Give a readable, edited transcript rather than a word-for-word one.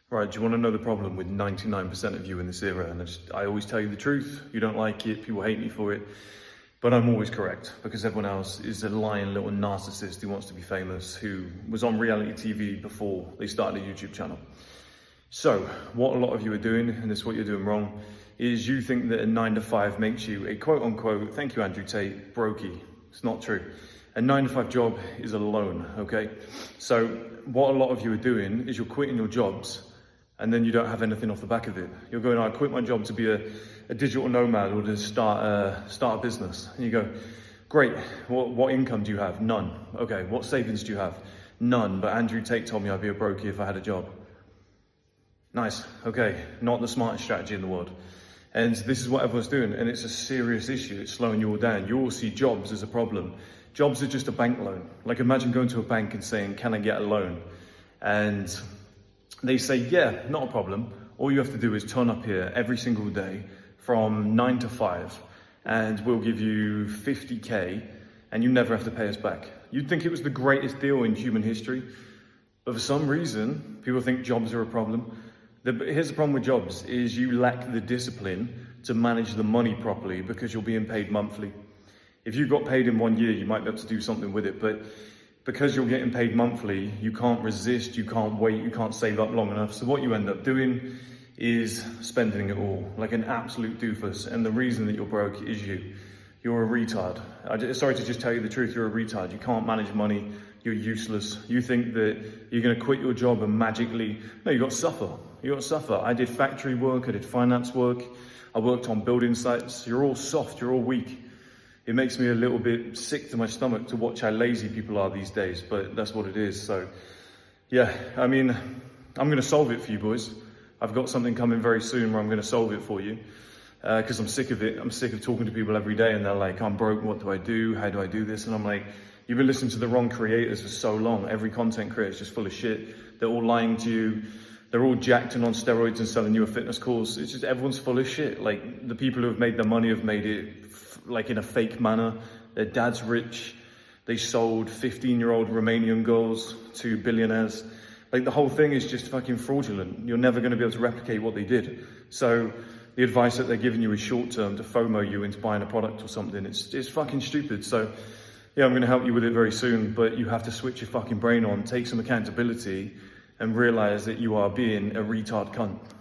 Right, do you want to know the problem with 99% of you in this era? And I always tell you the truth. You don't like it, people hate me for it. But I'm always correct, because everyone else is a lying little narcissist who wants to be famous, who was on reality TV before they started a YouTube channel. So, what a lot of you are doing, and this is what you're doing wrong, is you think that a 9 to 5 makes you a quote unquote, thank you Andrew Tate, brokey. It's not true. A 9 to 5 job is a loan, okay? So, what a lot of you are doing is you're quitting your jobs, and then you don't have anything off the back of it. You're going, I quit my job to be a digital nomad or to start a business. And you go, great, what income do you have? None. Okay, what savings do you have? None, but Andrew Tate told me I'd be a brokey if I had a job. Nice, okay, not the smartest strategy in the world. And this is what everyone's doing, and it's a serious issue. It's slowing you all down. You all see jobs as a problem. Jobs are just a bank loan. Like imagine going to a bank and saying, can I get a loan? And they say, yeah, not a problem. All you have to do is turn up here every single day from 9 to 5 and we'll give you 50K and you never have to pay us back. You'd think it was the greatest deal in human history, but for some reason, people think jobs are a problem. Here's the problem with jobs, is you lack the discipline to manage the money properly because you're being paid monthly. If you got paid in 1 year, you might be able to do something with it, but because you're getting paid monthly, you can't resist, you can't wait, you can't save up long enough. So what you end up doing is spending it all like an absolute doofus. And the reason that you're broke is you. You're a retard. Sorry to just tell you the truth, you're a retard. You can't manage money, you're useless. You think that you're gonna quit your job and magically, no, you got to suffer. You got to suffer. I did factory work, I did finance work, I worked on building sites. You're all soft, you're all weak. It makes me a little bit sick to my stomach to watch how lazy people are these days, but that's what it is. So yeah, I mean, I'm gonna solve it for you boys. I've got something coming very soon where I'm gonna solve it for you because I'm sick of it. I'm sick of talking to people every day and they're like, I'm broke, what do I do? How do I do this? And I'm like, you've been listening to the wrong creators for so long. Every content creator is just full of shit. They're all lying to you. They're all jacked and on steroids and selling you a fitness course. It's just, everyone's full of shit. Like the people who have made their money have made it like in a fake manner. Their dad's rich. They sold 15-year-old Romanian girls to billionaires. Like the whole thing is just fucking fraudulent. You're never going to be able to replicate what they did. So the advice that they're giving you is short-term to FOMO you into buying a product or something. It's fucking stupid. So yeah, I'm going to help you with it very soon, but you have to switch your fucking brain on, take some accountability and realize that you are being a retard cunt.